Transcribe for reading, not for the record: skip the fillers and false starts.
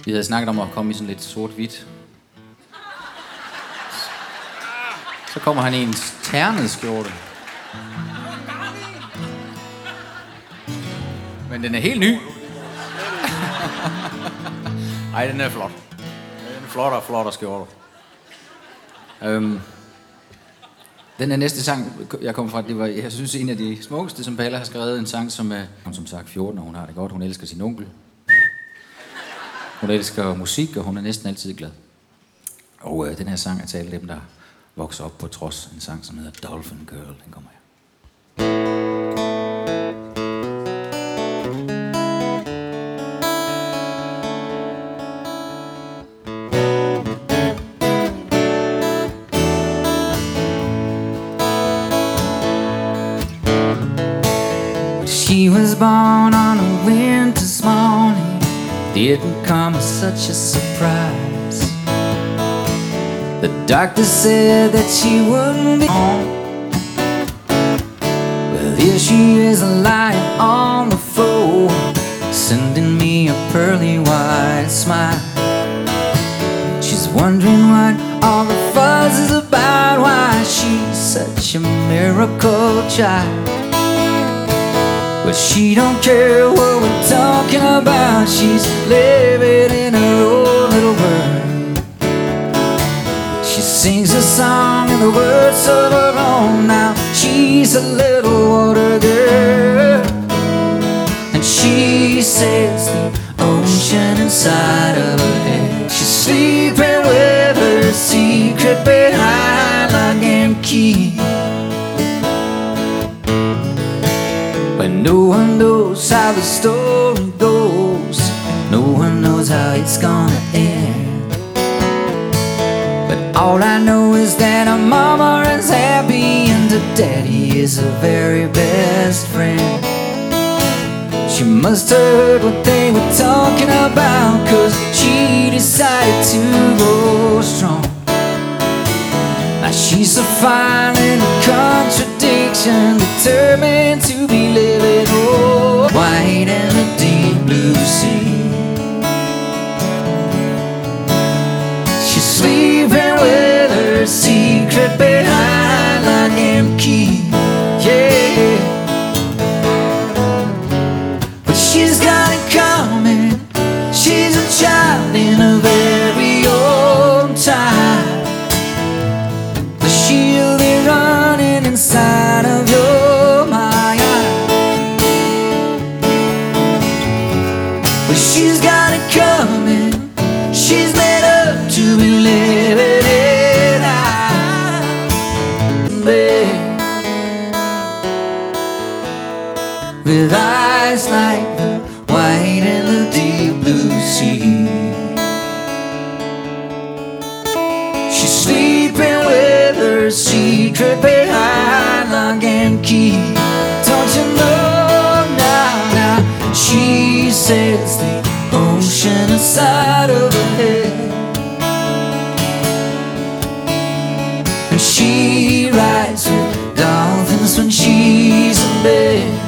Vi havde snakket om at komme i sådan lidt sort-hvidt. Så kommer han i en ternet skjorte. Men den er helt ny. Ej, den er flot. Den er flottere skjorte. Den her næste sang, jeg kom fra, det var, jeg synes, en af de smukkeste, som Palle har skrevet. En sang, som er, hun som sagt 14, og hun har det godt. Hun elsker sin onkel. Hun elsker musik, og hun er næsten altid glad. Og den her sang er til alle dem, der vokser op på trods. En sang, som hedder Dolphin Girl. Den kommer her. She was born on a winter's morning. Didn't come as such a surprise. The doctor said that she wouldn't be home. Well, here she is lying on the floor, sending me a pearly white smile. She's wondering what all the fuzz is about, why she's such a miracle child. But she don't care what we're talking about. She's living in her own little world. She sings a song in the words of her own. Now she's a little water girl, and she sails the ocean inside of her head. She's sleeping with her secret behind lock and key. But no one knows how the story goes. No one knows how it's gonna end. But all I know is that her mama is happy and her daddy is her very best friend. She must have heard what they were talking about, 'cause she decided to go strong. Now she's a fine little contradiction, determined to be living oh, white in the deep blue sea. She's sleeping with her secret behind lock and key, yeah. But she's got it coming. She's a child in her very own time. She'll be running inside of your mind. But she's got it coming. She's made up to be living it out. With eyes like the white in the deep blue sea. She's sleeping with her secret behind lock and key. Don't you know now she sails the ocean inside of her head. And she rides with dolphins when she's in bed.